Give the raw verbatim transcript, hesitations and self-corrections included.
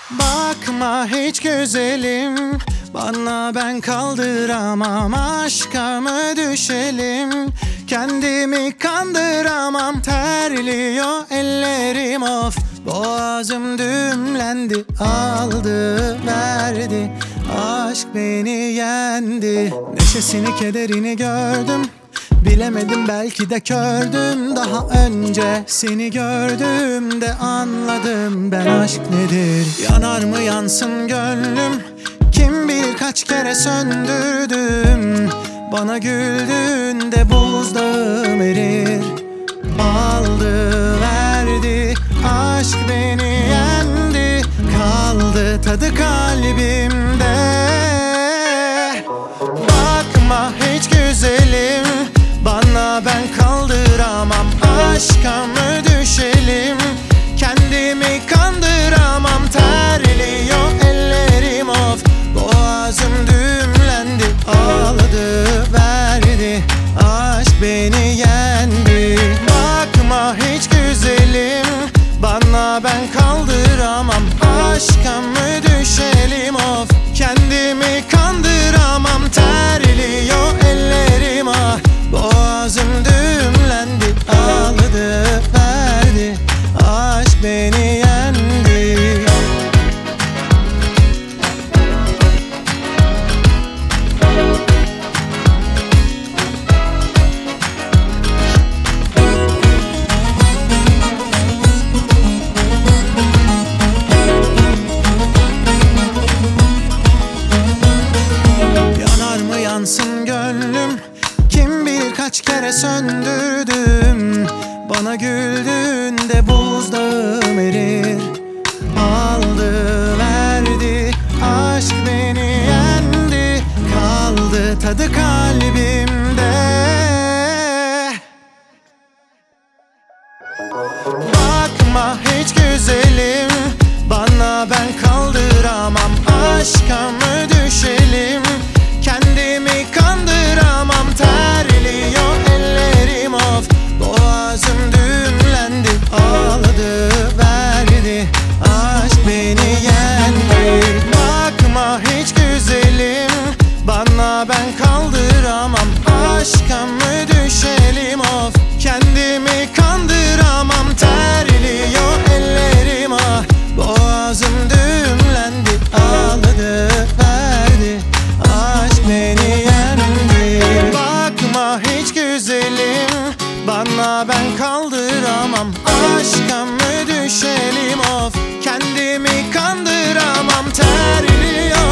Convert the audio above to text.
Bakma hiç güzelim, bana ben kaldıramam. Aşka mı düşelim, kendimi kandıramam. Terliyor ellerim of, boğazım düğümlendi. Aldı verdi, aşk beni yendi. Neşesini kederini gördüm, bilemedim belki de kördüm. Daha önce seni gördüğümde anladım ben aşk nedir. Yanar mı yansın gönlüm, kim bilir kaç kere söndürdüm. Bana güldüğünde buzdağım erir. Aldı verdi, aşk beni yendi. Kaldı tadı kalbimde. Bakma hiç güzelim, bana ben kaldıramam. Aşka mı düşelim, kendimi kandıramam. Terliyor ellerim of, boğazım düğümlendi. Aldı verdi, aşk beni yendi. Bakma hiç güzelim, bana ben kaldıramam. Aşka mı düşelim of, kendimi kandıramam. Terliyor ellerim ah, boğazım düğümlendi. Aldı verdi, aşk beni yendi. Yanar mı yansın gönlüm, kim bilir kaç kere söndürdüm. Bana güldüğünde buzdağım erir. Aldı verdi, aşk beni yendi. Kaldı tadı kalbimde. Bakma hiç güzelim, bana ben kaldıramam. Aşka mı düşelim, kendimi kandıramam. Terliyor ellerim of, boğazım düğümlendi. Aldı verdi, aşk beni yendi. Bakma hiç güzelim, bana ben kaldıramam. Aşka mı düşelim of, kendimi kandıramam. Terliyor ellerim ah, boğazım düğümlendi. Aldı verdi, aşk beni yendi. Bakma hiç güzelim, bana ben kaldıramam. Aşka mı düşelim of, kendimi kandıramam. Terliyor